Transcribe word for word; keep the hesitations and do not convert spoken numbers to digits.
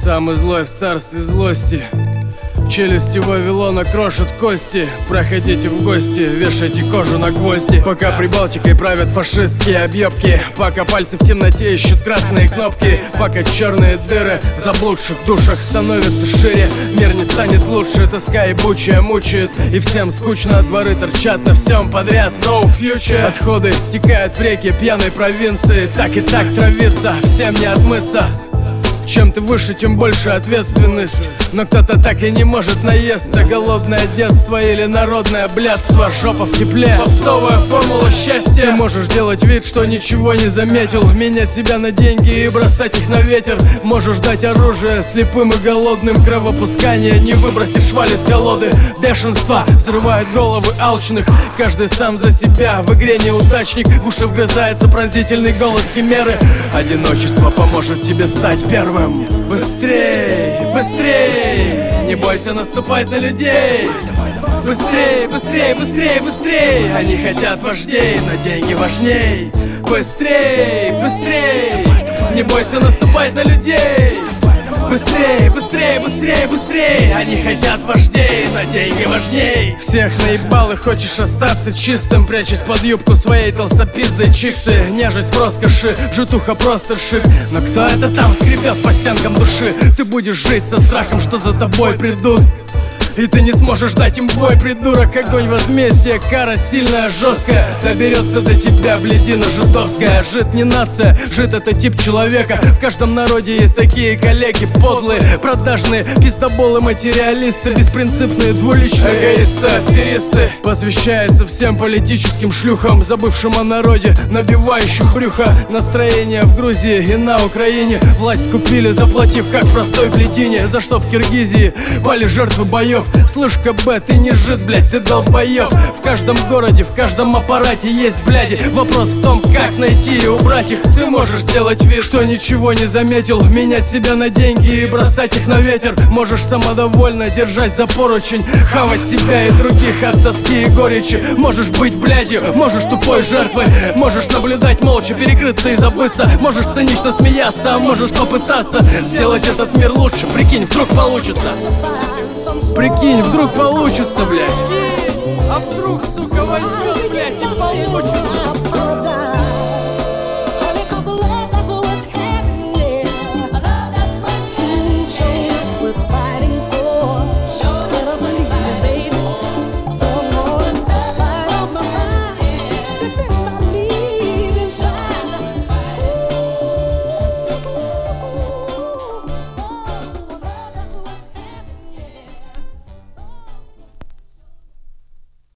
Самый злой в царстве злости. Челюсти Вавилона крошат кости. Проходите в гости, вешайте кожу на гвозди. Пока Прибалтикой правят фашистские объебки, пока пальцы в темноте ищут красные кнопки, пока черные дыры в заблудших душах становятся шире, мир не станет лучше. Тоска ебучая мучает, и всем скучно. Дворы торчат на всем подряд, no future. Отходы стекают в реки пьяной провинции. Так и так травиться, всем не отмыться. Чем ты выше, тем больше ответственность. Но кто-то так и не может наесться. Голодное детство или народное блядство. Жопа в тепле, попсовая формула счастья. Ты можешь делать вид, что ничего не заметил, менять себя на деньги и бросать их на ветер. Можешь дать оружие слепым и голодным, кровопускание не выбросишь шваль из колоды. Бешенство взрывает головы алчных. Каждый сам за себя, в игре неудачник. В уши вгрызается пронзительный голос химеры. Одиночество поможет тебе стать первым. Быстрей, быстрей, не бойся наступать на людей. Быстрей, быстрей, быстрей, быстрей. Они хотят вождей, но деньги важней. Быстрей, быстрей, не бойся наступать на людей. Быстрей, быстрей, быстрей, быстрей. Они хотят вождей, но деньги важней. Всех наебал и хочешь остаться чистым, прячась под юбку своей толстопиздой чиксы. Нежесть в роскоши, житуха просто шик. Но кто это там скребет по стенкам души? Ты будешь жить со страхом, что за тобой придут, и ты не сможешь дать им бой, придурок. Огонь возмездия, кара сильная, жесткая, доберется до тебя блядина жидовская. Жид не нация, жид это тип человека. В каждом народе есть такие коллеги подлые, продажные пиздоболы, материалисты, беспринципные, двуличные эгоисты, аферисты. Посвящается всем политическим шлюхам, забывшим о народе, набивающим брюхо. Настроение в Грузии и на Украине. Власть купили, заплатив как простой блядине, за что в Киргизии пали жертвы боев. Слышь, КБ, ты не жид, блядь, ты долбоёб. В каждом городе, в каждом аппарате есть бляди. Вопрос в том, как найти и убрать их. Ты можешь сделать вид, что ничего не заметил, менять себя на деньги и бросать их на ветер. Можешь самодовольно держать за поручень, хавать себя и других от тоски и горечи. Можешь быть блядью, можешь тупой жертвой, можешь наблюдать молча, перекрыться и забыться. Можешь цинично смеяться, а можешь попытаться сделать этот мир лучше. Прикинь, вдруг получится. Прикинь, вдруг получится, блядь. А вдруг, сука, возьмет, блядь, и получится.